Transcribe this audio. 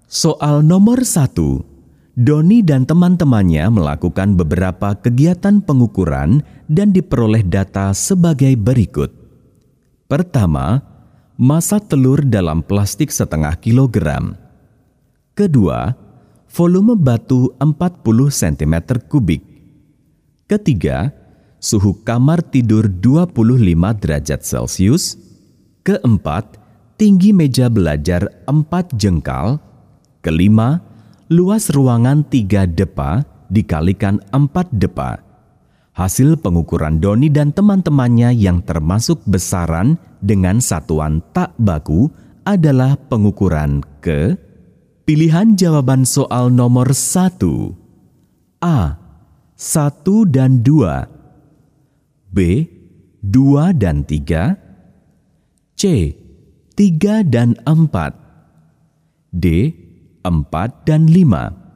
Soal nomor 1. Doni dan teman-temannya melakukan beberapa kegiatan pengukuran dan diperoleh data sebagai berikut. Pertama, masak telur dalam plastik setengah kilogram. Kedua, volume batu 40 cm kubik. Ketiga, suhu kamar tidur 25 derajat Celcius. Keempat, tinggi meja belajar 4 jengkal. Kelima, luas ruangan 3 depa dikalikan 4 depa. Hasil pengukuran Doni dan teman-temannya yang termasuk besaran dengan satuan tak baku adalah pengukuran ke. Pilihan jawaban soal nomor 1. A. 1 dan 2. B. 2 dan 3. C. 3 dan 4. D. 4 dan 5.